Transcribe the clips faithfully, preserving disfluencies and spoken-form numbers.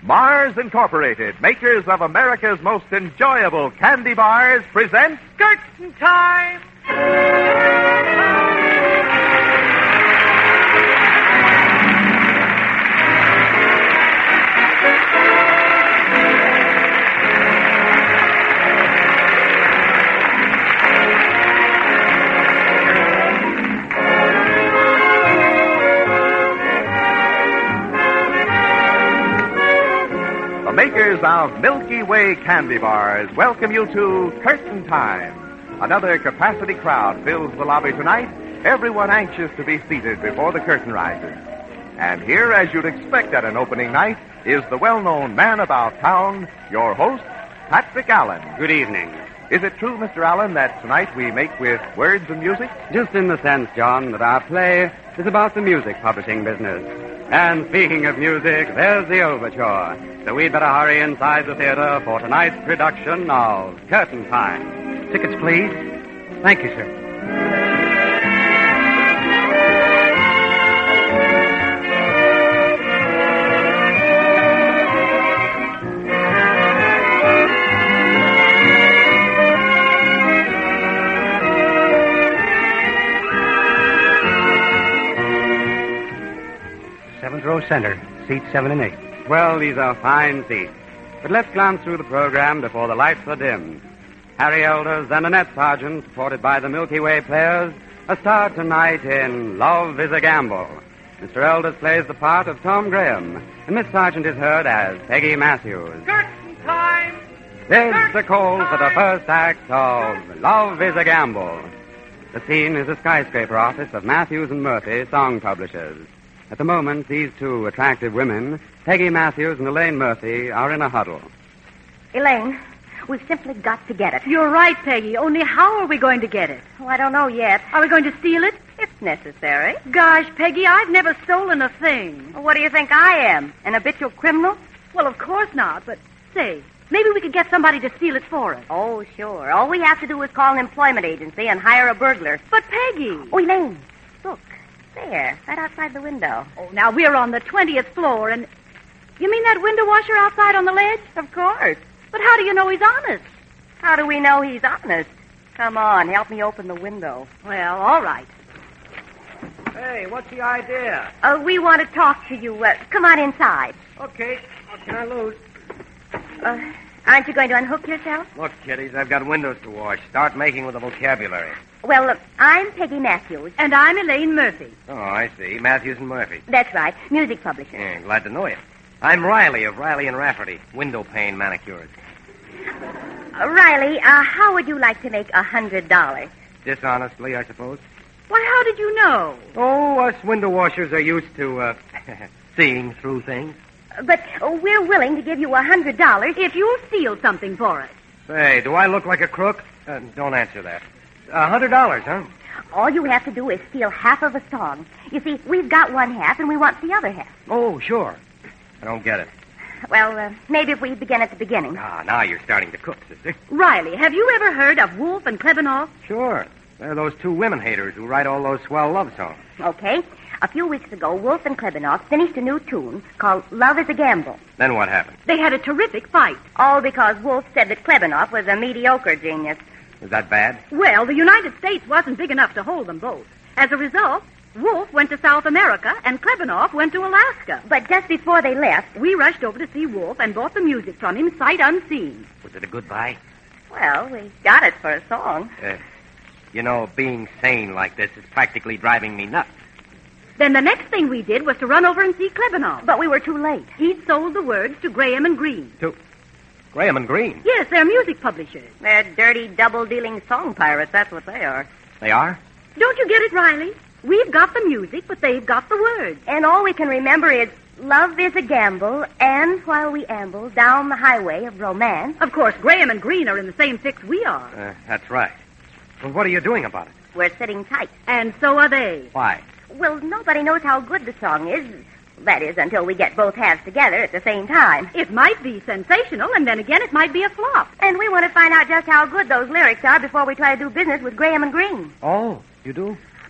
Mars Incorporated, makers of America's most enjoyable candy bars, presents Curtain Time! Makers of Milky Way candy bars welcome you to Curtain Time. Another capacity crowd fills the lobby tonight, everyone anxious to be seated before the curtain rises. And here, as you'd expect at an opening night, is the well-known man about town, your host, Patrick Allen. Good evening. Is it true, Mister Allen, that tonight we make with words and music? Just in the sense, John, that our play is about the music publishing business. And speaking of music, there's the overture. So we'd better hurry inside the theater for tonight's production of Curtain Time. Tickets, please. Thank you, sir. Seventh row center, seats seven and eight. Well, these are fine seats. But let's glance through the program before the lights are dimmed. Harry Elders and Annette Sargent, supported by the Milky Way players, are starred tonight in Love is a Gamble. Mister Elders plays the part of Tom Graham, and Miss Sargent is heard as Peggy Matthews. Curtain time! There's the call for the first act of Love is a Gamble. The scene is a skyscraper office of Matthews and Murphy, song publishers. At the moment, these two attractive women, Peggy Matthews and Elaine Murphy, are in a huddle. Elaine, we've simply got to get it. You're right, Peggy. Only how are we going to get it? Oh, I don't know yet. Are we going to steal it? If necessary. Gosh, Peggy, I've never stolen a thing. Well, what do you think I am? An habitual criminal? Well, of course not, but say, maybe we could get somebody to steal it for us. Oh, sure. All we have to do is call an employment agency and hire a burglar. But, Peggy... Oh, Elaine, look. There, right outside the window. Oh, now, we're on the twentieth floor, and... You mean that window washer outside on the ledge? Of course. But how do you know he's honest? How do we know he's honest? Come on, help me open the window. Well, all right. Hey, what's the idea? Uh, we want to talk to you. Uh, come on inside. Okay, what can I lose? Uh, aren't you going to unhook yourself? Look, kiddies, I've got windows to wash. Start making with the vocabulary. Well, uh, I'm Peggy Matthews. And I'm Elaine Murphy. Oh, I see. Matthews and Murphy. That's right. Music publisher. Yeah, glad to know you. I'm Riley of Riley and Rafferty. Window pane manicures. Uh, Riley, uh, how would you like to make a hundred dollars? Dishonestly, I suppose. Why, how did you know? Oh, us window washers are used to, uh, seeing through things. But uh, we're willing to give you a hundred dollars if you'll steal something for us. Say, do I look like a crook? Uh, don't answer that. A hundred dollars, huh? All you have to do is steal half of a song. You see, we've got one half and we want the other half. Oh, sure. I don't get it. Well, uh, maybe if we begin at the beginning. Ah, now you're starting to cook, sister. Riley, have you ever heard of Wolf and Klebanoff? Sure. They're those two women haters who write all those swell love songs. Okay. A few weeks ago, Wolf and Klebanoff finished a new tune called Love is a Gamble. Then what happened? They had a terrific fight. All because Wolf said that Klebanoff was a mediocre genius. Is that bad? Well, the United States wasn't big enough to hold them both. As a result, Wolf went to South America and Klebanoff went to Alaska. But just before they left... We rushed over to see Wolf and bought the music from him sight unseen. Was it a good buy? Well, we got it for a song. Uh, you know, being sane like this is practically driving me nuts. Then the next thing we did was to run over and see Klebanoff. But we were too late. He'd sold the words to Graham and Green. To Graham and Green? Yes, they're music publishers. They're dirty, double-dealing song pirates. That's what they are. They are? Don't you get it, Riley? We've got the music, but they've got the words. And all we can remember is, love is a gamble, and while we amble down the highway of romance... Of course, Graham and Green are in the same fix we are. Uh, that's right. Well, what are you doing about it? We're sitting tight. And so are they. Why? Well, nobody knows how good the song is. That is, until we get both halves together at the same time. It might be sensational, and then again it might be a flop. And we want to find out just how good those lyrics are before we try to do business with Graham and Green. Oh, you do?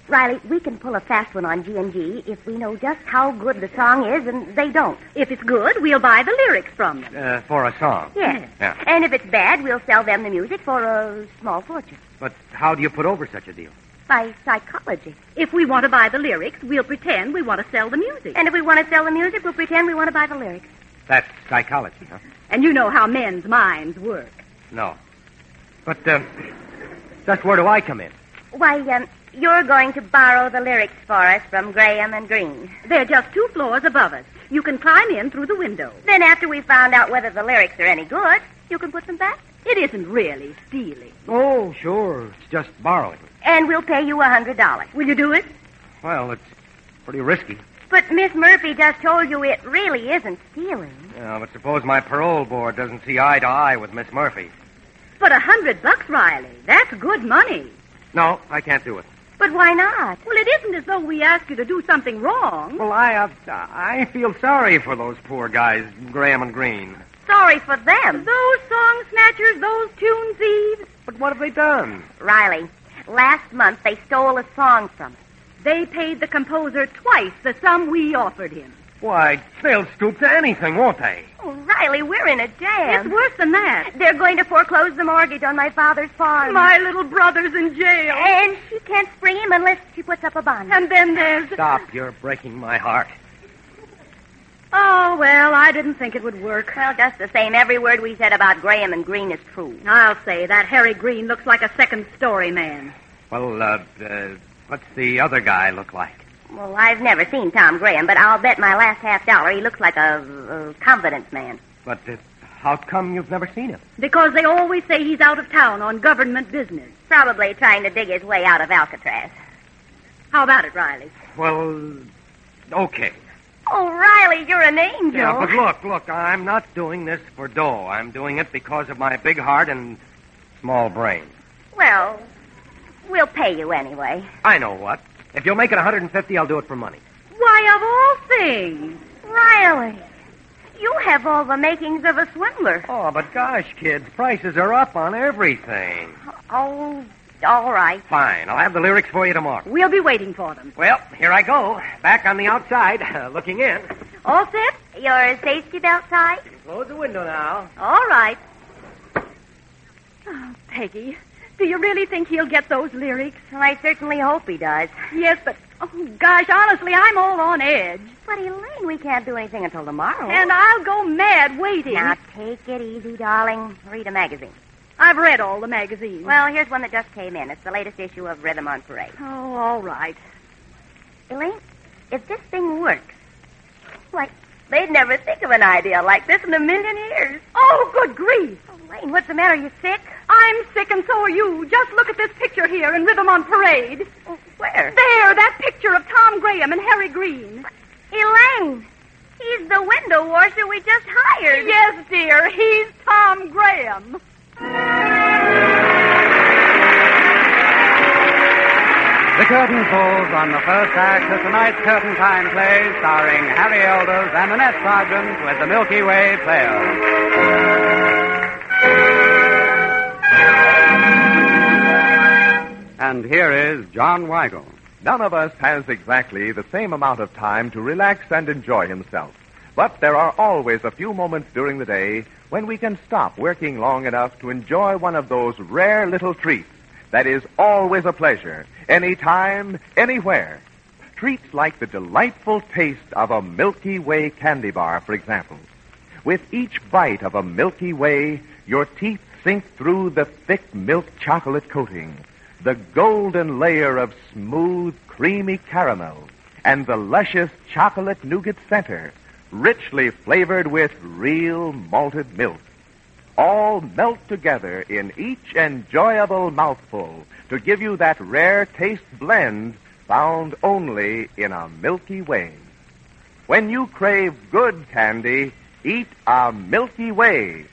Riley, we can pull a fast one on G and G if we know just how good the song is, and they don't. If it's good, we'll buy the lyrics from them. Uh, for a song. Yes. Yeah. And if it's bad, we'll sell them the music for a small fortune. But how do you put over such a deal? By psychology. If we want to buy the lyrics, we'll pretend we want to sell the music. And if we want to sell the music, we'll pretend we want to buy the lyrics. That's psychology, huh? And you know how men's minds work. No. But, uh, just where do I come in? Why, um, you're going to borrow the lyrics for us from Graham and Green. They're just two floors above us. You can climb in through the window. Then after we've found out whether the lyrics are any good, you can put them back. It isn't really stealing. Oh, sure. It's just borrowing. And we'll pay you a hundred dollars. Will you do it? Well, it's pretty risky. But Miss Murphy just told you it really isn't stealing. Yeah, but suppose my parole board doesn't see eye to eye with Miss Murphy. But a hundred bucks, Riley. That's good money. No, I can't do it. But why not? Well, it isn't as though we asked you to do something wrong. Well, I, uh, I feel sorry for those poor guys, Graham and Green. Sorry for them. Those song snatchers, those tune thieves. But what have they done? Riley, last month they stole a song from us. They paid the composer twice the sum we offered him. Why, they'll stoop to anything, won't they? Oh, Riley, we're in a jam. It's worse than that. They're going to foreclose the mortgage on my father's farm. My little brother's in jail. And she can't spring him unless she puts up a bond. And then there's... Stop, you're breaking my heart. Oh, well, I didn't think it would work. Well, just the same, every word we said about Graham and Green is true. I'll say that Harry Green looks like a second-story man. Well, uh, uh, what's the other guy look like? Well, I've never seen Tom Graham, but I'll bet my last half dollar he looks like a, a confidence man. But uh, how come you've never seen him? Because they always say he's out of town on government business. Probably trying to dig his way out of Alcatraz. How about it, Riley? Well, okay. Oh, Riley, you're an angel. Yeah, but look, look, I'm not doing this for dough. I'm doing it because of my big heart and small brain. Well, we'll pay you anyway. I know what. If you'll make it one hundred fifty, I'll do it for money. Why, of all things. Riley, you have all the makings of a swindler. Oh, but gosh, kids, prices are up on everything. Oh, all right. Fine, I'll have the lyrics for you tomorrow. We'll be waiting for them. Well, here I go. Back on the outside, uh, looking in. All set? Your safety belt tied? Close the window now. All right. Oh, Peggy, do you really think he'll get those lyrics? Well, I certainly hope he does. Yes, but, oh, gosh, honestly, I'm all on edge. But, Elaine, we can't do anything until tomorrow. And I'll go mad waiting. Now, take it easy, darling. Read a magazine. I've read all the magazines. Well, here's one that just came in. It's the latest issue of Rhythm on Parade. Oh, all right. Elaine, if this thing works, why, they'd never think of an idea like this in a million years. Oh, good grief. Oh, Elaine, what's the matter? You sick? I'm sick and so are you. Just look at this picture here in Rhythm on Parade. Oh, where? There, that picture of Tom Graham and Harry Green. Elaine, he's the window washer we just hired. Yes, dear, he's Tom Graham. The curtain falls on the first act of tonight's Curtain Time play, starring Harry Elders and Annette Sargent with the Milky Way Players. And here is John Weigel. None of us has exactly the same amount of time to relax and enjoy himself. But there are always a few moments during the day when we can stop working long enough to enjoy one of those rare little treats that is always a pleasure, anytime, anywhere. Treats like the delightful taste of a Milky Way candy bar, for example. With each bite of a Milky Way, your teeth sink through the thick milk chocolate coating, the golden layer of smooth, creamy caramel, and the luscious chocolate nougat center, richly flavored with real malted milk. All melt together in each enjoyable mouthful to give you that rare taste blend found only in a Milky Way. When you crave good candy, eat a Milky Way.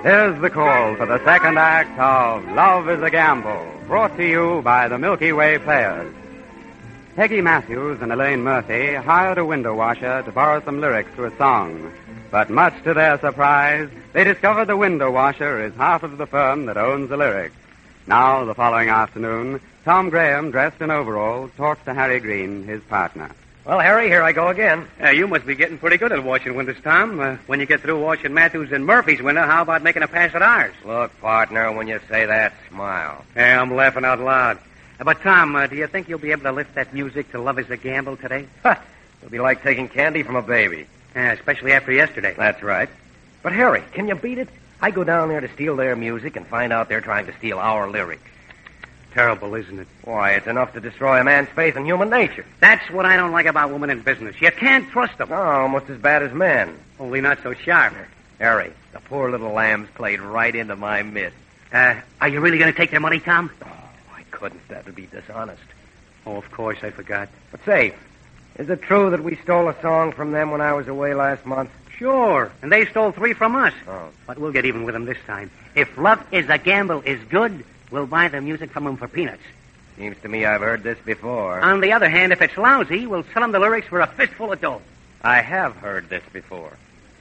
Here's the call for the second act of Love is a Gamble, brought to you by the Milky Way Players. Peggy Matthews and Elaine Murphy hired a window washer to borrow some lyrics to a song. But much to their surprise, they discovered the window washer is half of the firm that owns the lyrics. Now, the following afternoon, Tom Graham, dressed in overalls, talks to Harry Green, his partner. Well, Harry, here I go again. Uh, you must be getting pretty good at washing windows, Tom. Uh, when you get through washing Matthews and Murphy's window, how about making a pass at ours? Look, partner, when you say that, smile. Yeah, I'm laughing out loud. Uh, but, Tom, uh, do you think you'll be able to lift that music to Love is a Gamble today? Ha! It'll be like taking candy from a baby. Yeah, especially after yesterday. That's right. But, Harry, can you beat it? I go down there to steal their music and find out they're trying to steal our lyrics. Terrible, isn't it? Why, it's enough to destroy a man's faith in human nature. That's what I don't like about women in business. You can't trust them. Oh, almost as bad as men. Only not so sharp. Harry, the poor little lambs played right into my midst. Uh, are you really going to take their money, Tom? Oh, I couldn't. That would be dishonest. Oh, of course, I forgot. But say, is it true that we stole a song from them when I was away last month? Sure, and they stole three from us. Oh. But we'll get even with them this time. If Love is a Gamble is good, we'll buy the music from them for peanuts. Seems to me I've heard this before. On the other hand, if it's lousy, we'll sell them the lyrics for a fistful of dough. I have heard this before.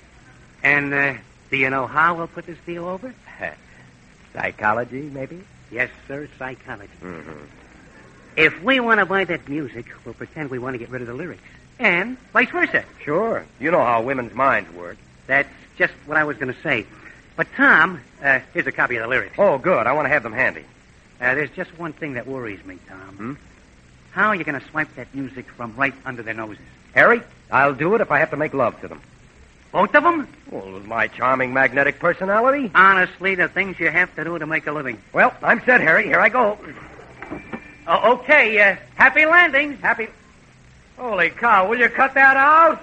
And uh, do you know how we'll put this deal over? Psychology, maybe? Yes, sir, psychology. Mm-hmm. If we want to buy that music, we'll pretend we want to get rid of the lyrics. And vice versa. Sure. You know how women's minds work. That's just what I was going to say. But, Tom, uh, here's a copy of the lyrics. Oh, good. I want to have them handy. Uh, there's just one thing that worries me, Tom. Hmm? How are you going to swipe that music from right under their noses? Harry, I'll do it if I have to make love to them. Both of them? Well, with my charming magnetic personality. Honestly, the things you have to do to make a living. Well, I'm set, Harry. Here I go. Uh, okay, uh, happy landings. Happy... Holy cow, will you cut that out?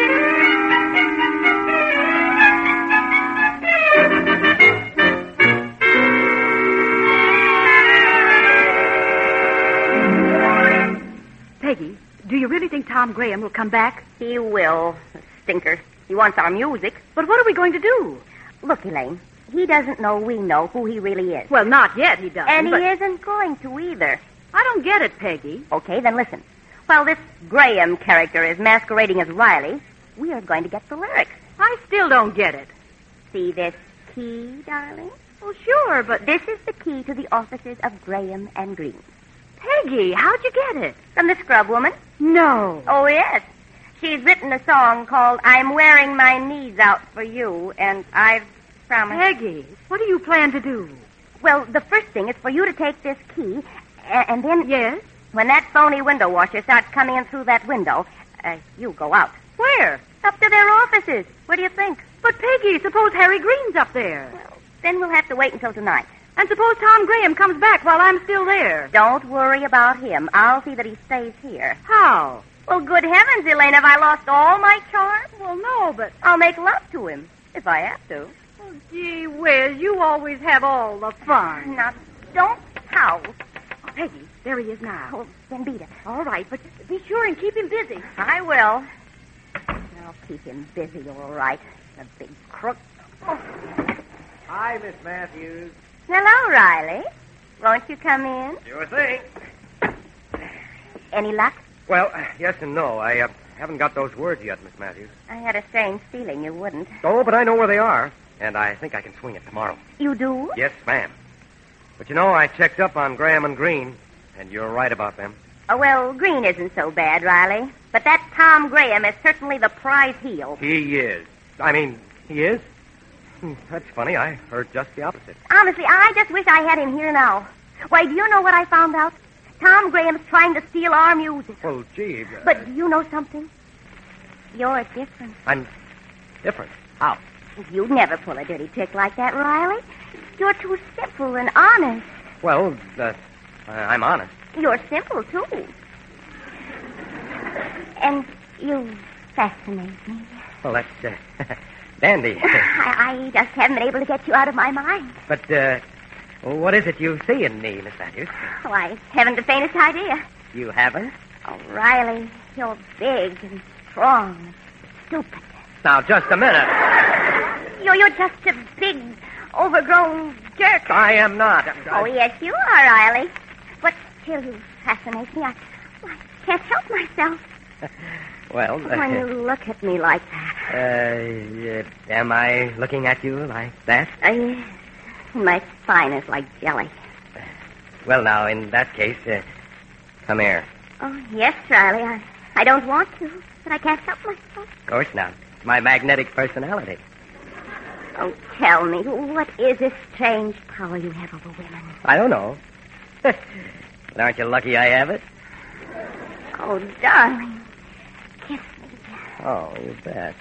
Peggy, do you really think Tom Graham will come back? He will, stinker. He wants our music. But what are we going to do? Look, Elaine, he doesn't know we know who he really is. Well, not yet, he doesn't. And but... he isn't going to either. I don't get it, Peggy. Okay, then listen. While this Graham character is masquerading as Riley, we are going to get the lyrics. I still don't get it. See this key, darling? Oh, sure, but... This is the key to the offices of Graham and Green. Peggy, how'd you get it? From the scrub woman. No. Oh, yes. She's written a song called I'm Wearing My Knees Out for You, and I've promised... Peggy, what do you plan to do? Well, the first thing is for you to take this key, and, and then... Yes? When that phony window washer starts coming in through that window, uh, you go out. Where? Up to their offices. What do you think? But, Peggy, suppose Harry Green's up there. Well, then we'll have to wait until tonight. And suppose Tom Graham comes back while I'm still there. Don't worry about him. I'll see that he stays here. How? Well, good heavens, Elaine, have I lost all my charm? Well, no, but... I'll make love to him, if I have to. Oh, gee whiz, you always have all the fun. Now, don't howl. Oh, Peggy, there he is now. Oh, then beat it. All right, but be sure and keep him busy. I will. I'll keep him busy, all right. The big crook. Oh. Hi, Miss Matthews. Hello, Riley. Won't you come in? Sure thing. Any luck? Well, yes and no. I uh, haven't got those words yet, Miss Matthews. I had a strange feeling you wouldn't. Oh, but I know where they are, and I think I can swing it tomorrow. You do? Yes, ma'am. But you know, I checked up on Graham and Green, and you're right about them. Oh, well, Green isn't so bad, Riley. But that Tom Graham is certainly the prize heel. He is. I mean, he is? Hmm, that's funny. I heard just the opposite. Honestly, I just wish I had him here now. Why, do you know what I found out? Tom Graham's trying to steal our music. Well, gee. Uh, but do you know something? You're different. I'm different. How? You'd never pull a dirty trick like that, Riley. You're too simple and honest. Well, uh, I'm honest. You're simple, too. And you fascinate me. Well, that's uh, dandy. I, I just haven't been able to get you out of my mind. But, uh, what is it you see in me, Miss Matthews? Oh, I haven't the faintest idea. You haven't? Oh, Riley, you're big and strong and stupid. Now, just a minute. You're, you're just a big, overgrown jerk. I am not. Oh, yes, you are, Riley. But still, you fascinate me. I, I can't help myself. Well, uh, When you look at me like that. uh, am I looking at you like that? Uh, yes. My spine is like jelly. Well, now, in that case, uh, come here. Oh, yes, Riley. I, I don't want to, but I can't help myself. Of course not. It's my magnetic personality. Oh, tell me, what is this strange power you have over women? I don't know. But aren't you lucky I have it? Oh, darling. Kiss me. Oh, you bet.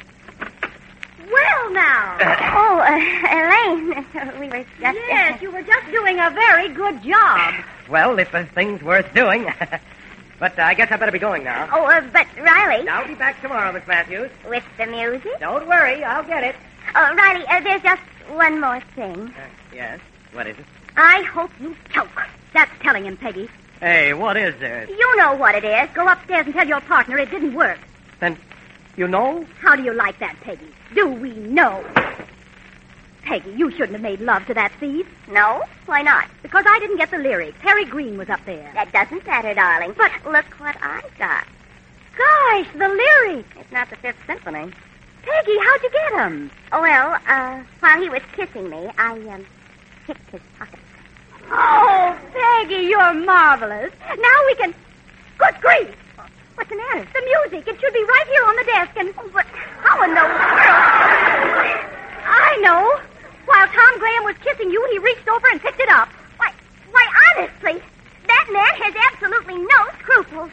Well, now. Oh, uh, Elaine, we were just... Yes, you were just doing a very good job. Well, if the thing's worth doing. But uh, I guess I better be going now. Oh, uh, but Riley... I'll be back tomorrow, Miss Matthews. With the music? Don't worry, I'll get it. Oh, Riley, uh, there's just one more thing. Uh, yes? What is it? I hope you choke. That's telling him, Peggy. Hey, what is it? You know what it is. Go upstairs and tell your partner it didn't work. Then, you know? How do you like that, Peggy? Do we know? Peggy, you shouldn't have made love to that thief. No? Why not? Because I didn't get the lyrics. Harry Green was up there. That doesn't matter, darling. But look what I got. Gosh, the lyrics. It's not the Fifth Symphony. Peggy, how'd you get them? Oh, well, uh, while he was kissing me, I, um, picked his pocket. Oh, Peggy, you're marvelous. Now we can... Good grief. What's the matter? The music. It should be right here on the desk. And Oh, but how in the world? I know. While Tom Graham was kissing you, he reached over and picked it up. Why, why, honestly, that man has absolutely no scruples.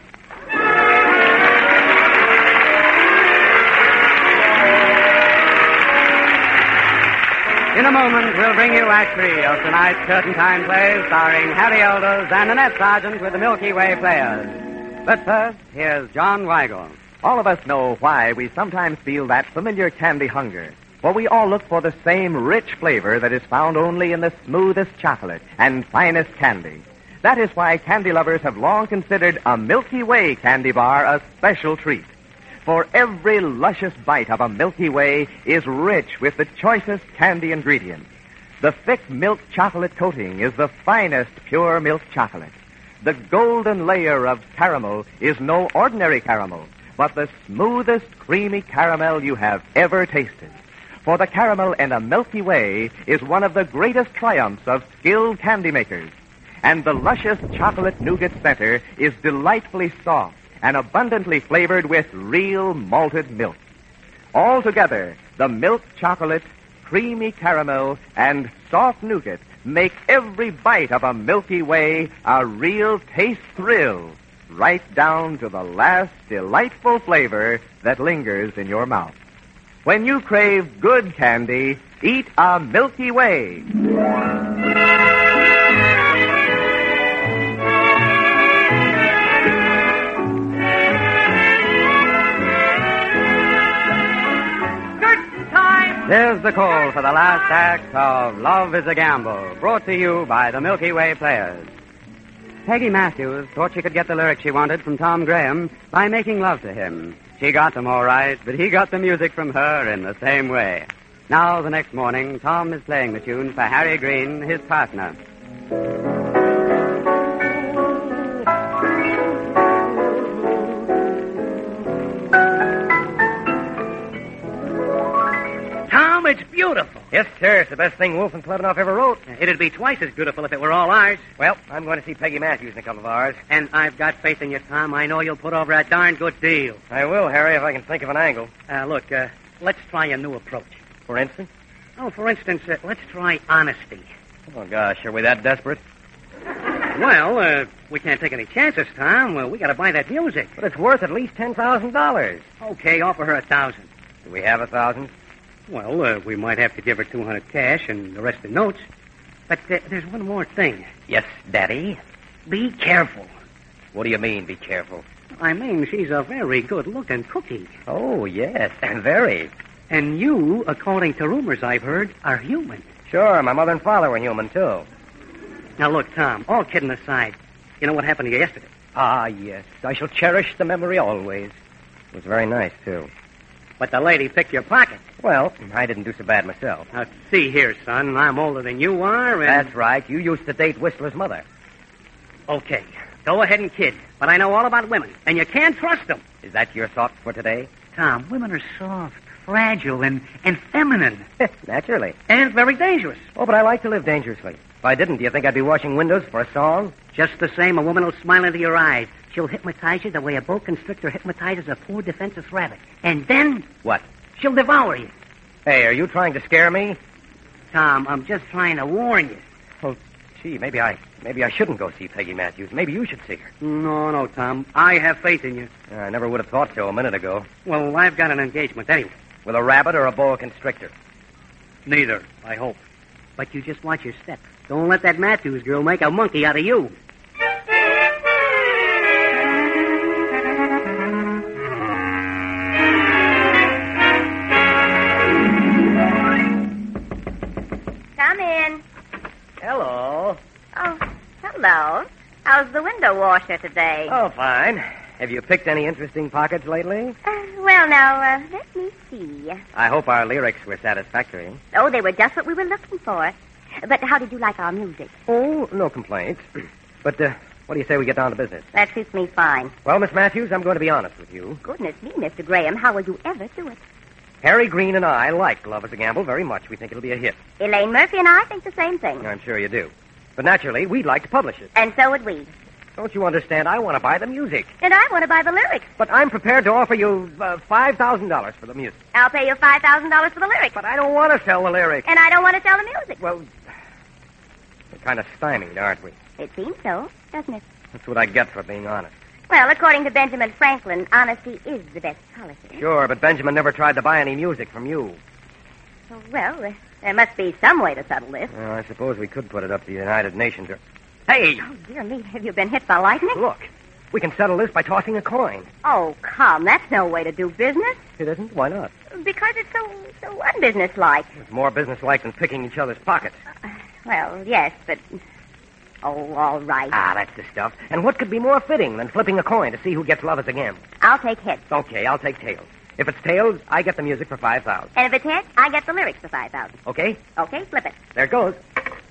In a moment, we'll bring you Act Three of tonight's Curtain Time play, starring Harry Elders and Annette Sargent with the Milky Way Players. But first, here's John Weigel. All of us know why we sometimes feel that familiar candy hunger. For we all look for the same rich flavor that is found only in the smoothest chocolate and finest candy. That is why candy lovers have long considered a Milky Way candy bar a special treat. For every luscious bite of a Milky Way is rich with the choicest candy ingredients. The thick milk chocolate coating is the finest pure milk chocolate. The golden layer of caramel is no ordinary caramel, but the smoothest creamy caramel you have ever tasted. For the caramel in a Milky Way is one of the greatest triumphs of skilled candy makers. And the luscious chocolate nougat center is delightfully soft and abundantly flavored with real malted milk. Altogether, the milk chocolate, creamy caramel, and soft nougat make every bite of a Milky Way a real taste thrill, right down to the last delightful flavor that lingers in your mouth. When you crave good candy, eat a Milky Way. Here's the call for the last act of Love is a Gamble, brought to you by the Milky Way Players. Peggy Matthews thought she could get the lyrics she wanted from Tom Graham by making love to him. She got them all right, but he got the music from her in the same way. Now, the next morning, Tom is playing the tune for Harry Green, his partner. Tom, it's beautiful. Yes, sir. It's the best thing Wolf and Klebanoff ever wrote. It'd be twice as beautiful if it were all ours. Well, I'm going to see Peggy Matthews in a couple of hours. And I've got faith in you, Tom. I know you'll put over a darn good deal. I will, Harry, if I can think of an angle. Uh, look, uh, let's try a new approach. For instance? Oh, for instance, uh, let's try honesty. Oh, gosh, are we that desperate? Well, uh, we can't take any chances, Tom. Uh, we got to buy that music. But it's worth at least ten thousand dollars. Okay, offer her a thousand. Do we have a thousand? Well, uh, we might have to give her two hundred cash and the rest in notes. But uh, there's one more thing. Yes, Daddy? Be careful. What do you mean, be careful? I mean, she's a very good-looking cookie. Oh, yes, very. And you, according to rumors I've heard, are human. Sure, my mother and father were human, too. Now, look, Tom, all kidding aside, you know what happened to you yesterday? Ah, yes. I shall cherish the memory always. It was very nice, too. But the lady picked your pocket. Well, I didn't do so bad myself. Now, see here, son. I'm older than you are, and... That's right. You used to date Whistler's mother. Okay. Go ahead and kid. But I know all about women, and you can't trust them. Is that your thought for today? Tom, women are soft, fragile, and, and feminine. Naturally. And very dangerous. Oh, but I like to live dangerously. If I didn't, do you think I'd be washing windows for a song? Just the same, a woman will smile into your eyes. She'll hypnotize you the way a boa constrictor hypnotizes a poor defenseless rabbit. And then... What? She'll devour you. Hey, are you trying to scare me? Tom, I'm just trying to warn you. Oh, gee, maybe I maybe I shouldn't go see Peggy Matthews. Maybe you should see her. No, no, Tom. I have faith in you. I never would have thought so a minute ago. Well, I've got an engagement anyway. With a rabbit or a boa constrictor? Neither, I hope. But you just watch your step. Don't let that Matthews girl make a monkey out of you. Come in. Hello. Oh, hello. How's the window washer today? Oh, fine. Have you picked any interesting pockets lately? Uh, well, now, uh, let me see. I hope our lyrics were satisfactory. Oh, they were just what we were looking for. But how did you like our music? Oh, no complaints. But uh, what do you say we get down to business? That suits me fine. Well, Miss Matthews, I'm going to be honest with you. Goodness me, Mister Graham, how will you ever do it? Harry Green and I like Love is a Gamble very much. We think it'll be a hit. Elaine Murphy and I think the same thing. I'm sure you do. But naturally, we'd like to publish it. And so would we. Don't you understand? I want to buy the music. And I want to buy the lyrics. But I'm prepared to offer you uh, five thousand dollars for the music. I'll pay you five thousand dollars for the lyrics. But I don't want to sell the lyrics. And I don't want to sell the music. Well, we're kind of stymied, aren't we? It seems so, doesn't it? That's what I get for being honest. Well, according to Benjamin Franklin, honesty is the best policy. Sure, but Benjamin never tried to buy any music from you. Oh, well, uh, there must be some way to settle this. Well, I suppose we could put it up to the United Nations. Or... Hey! Oh, dear me, have you been hit by lightning? Look, we can settle this by tossing a coin. Oh, come, that's no way to do business. It isn't? Why not? Because it's so, so unbusinesslike. It's more businesslike than picking each other's pockets. Uh, well, yes, but... Oh, all right. Ah, that's the stuff. And what could be more fitting than flipping a coin to see who gets Love as a Gamble? I'll take heads. Okay, I'll take tails. If it's tails, I get the music for five thousand. And if it's heads, I get the lyrics for five thousand. Okay? Okay, flip it. There it goes.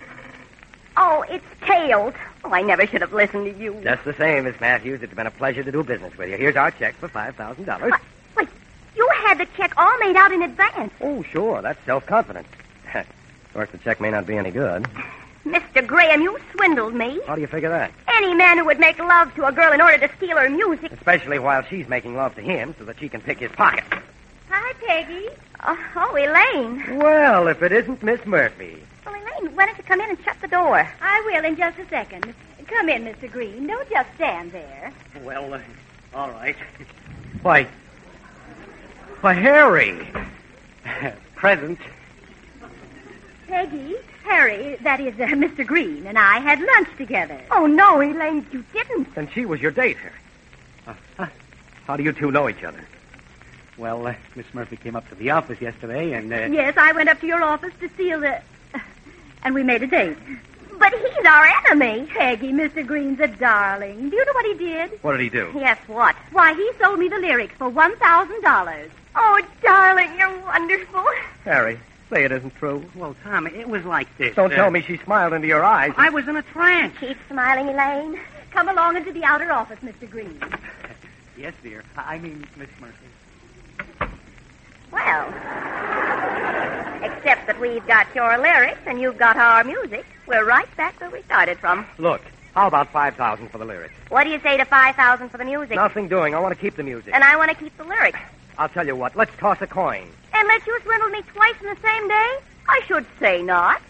Oh, it's tails. Oh, I never should have listened to you. Just the same, Miss Matthews. It's been a pleasure to do business with you. Here's our check for five thousand dollars. What? Wait, you had the check all made out in advance. Oh, sure. That's self-confidence. Of course, the check may not be any good. Mister Graham, you swindled me. How do you figure that? Any man who would make love to a girl in order to steal her music. Especially while she's making love to him so that she can pick his pocket. Hi, Peggy. Oh, oh, Elaine. Well, if it isn't Miss Murphy. Well, Elaine, why don't you come in and shut the door? I will in just a second. Come in, Mister Green. Don't just stand there. Well, uh, all right. Why, why, Harry. Present. Peggy, Harry, that is uh, Mister Green, and I had lunch together. Oh, no, Elaine, you didn't. Then she was your date, Harry. Uh, huh. How do you two know each other? Well, uh, Miss Murphy came up to the office yesterday, and... Uh... Yes, I went up to your office to steal the... And we made a date. But he's our enemy. Peggy, Mister Green's a darling. Do you know what he did? What did he do? Yes, what? Why, he sold me the lyrics for one thousand dollars. Oh, darling, you're wonderful. Harry, say it isn't true. Well, Tom, it was like this. Don't uh... tell me she smiled into your eyes. I was in a trance. Keep smiling, Elaine. Come along into the outer office, Mister Green. Yes, dear. I mean, Miss Murphy. Well, except that we've got your lyrics and you've got our music, we're right back where we started from. Look, how about five thousand dollars for the lyrics? What do you say to five thousand dollars for the music? Nothing doing. I want to keep the music. And I want to keep the lyrics. I'll tell you what. Let's toss a coin. And let you swindle me twice in the same day? I should say not.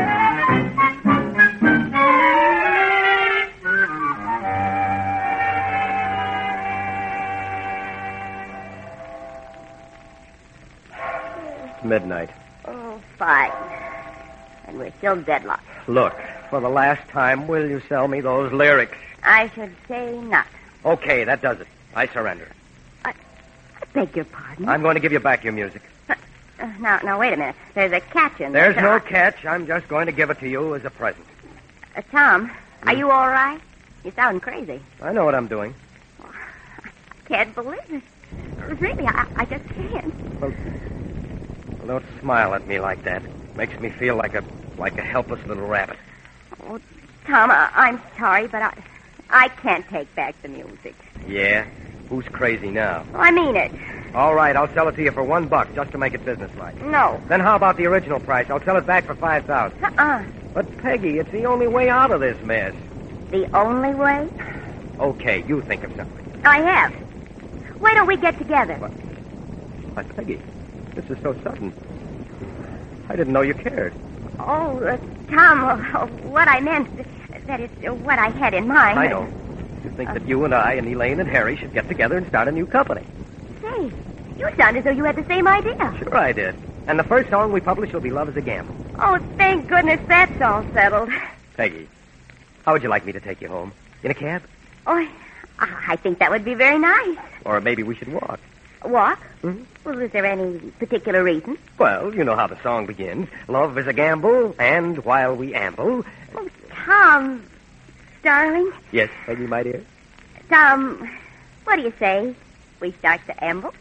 Midnight. Oh, fine. And we're still deadlocked. Look, for the last time, will you sell me those lyrics? I should say not. Okay, that does it. I surrender. I, I beg your pardon? I'm going to give you back your music. Uh, uh, now, now, wait a minute. There's a catch in there. There's no catch. I'm just going to give it to you as a present. Uh, Tom, hmm? Are you all right? You sound crazy. I know what I'm doing. I can't believe it. really, I, I just can't. Well, well, don't smile at me like that. Makes me feel like a like a helpless little rabbit. Oh, Tom, I, I'm sorry, but I, I can't take back the music. Yeah? Who's crazy now? I mean it. All right, I'll sell it to you for one buck just to make it businesslike. No. Then how about the original price? I'll sell it back for five thousand. Uh-uh. But Peggy, it's the only way out of this mess. The only way? Okay, you think of something. I have. Why don't we get together? What? But Peggy, this is so sudden. I didn't know you cared. Oh, uh, Tom, uh, what I meant, that is uh, what I had in mind. I know. You think uh, that you and I and Elaine and Harry should get together and start a new company. Say, you sound as though you had the same idea. Sure I did. And the first song we publish will be Love is a Gamble. Oh, thank goodness that's all settled. Peggy, how would you like me to take you home? In a cab? Oh, I, I think that would be very nice. Or maybe we should walk. Walk? Mm-hmm. Well, is there any particular reason? Well, you know how the song begins. Love is a gamble, and while we amble... Oh, Tom, darling. Yes, Peggy, my dear? Tom, what do you say? We start to amble?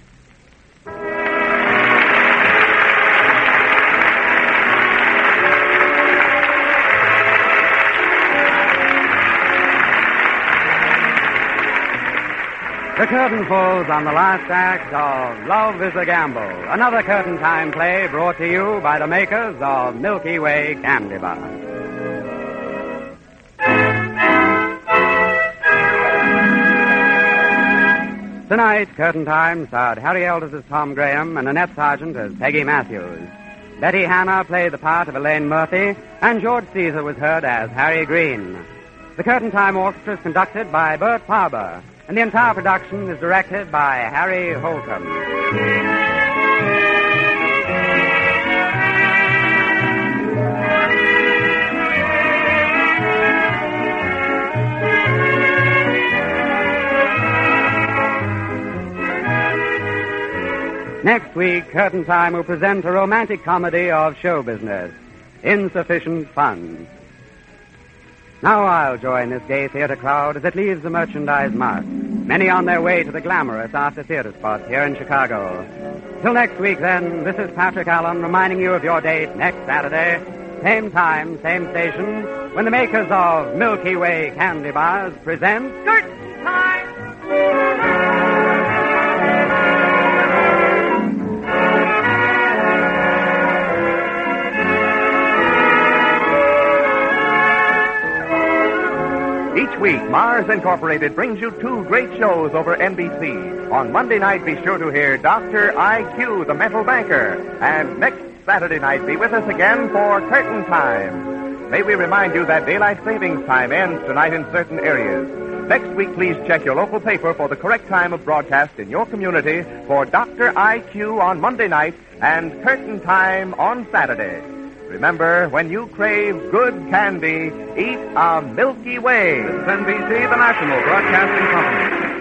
The curtain falls on the last act of Love is a Gamble, another curtain time play brought to you by the makers of Milky Way Candy Bar. Tonight, Curtain Time starred Harry Elders as Tom Graham and Annette Sargent as Peggy Matthews. Betty Hanna played the part of Elaine Murphy, and George Caesar was heard as Harry Green. The Curtain Time Orchestra is conducted by Bert Parber, and the entire production is directed by Harry Holcomb. Next week, Curtain Time will present a romantic comedy of show business, Insufficient Funds. Now I'll join this gay theater crowd as it leaves the merchandise mart, many on their way to the glamorous after-theater spots here in Chicago. Till next week, then, this is Patrick Allen reminding you of your date next Saturday, same time, same station, when the makers of Milky Way Candy Bars present Curtain Time! Each week, Mars Incorporated brings you two great shows over N B C. On Monday night, be sure to hear Doctor I Q, the mental banker. And next Saturday night, be with us again for Curtain Time. May we remind you that daylight savings time ends tonight in certain areas. Next week, please check your local paper for the correct time of broadcast in your community for Doctor I Q on Monday night and Curtain Time on Saturday. Remember, when you crave good candy, eat a Milky Way. This is N B C, the national broadcasting company.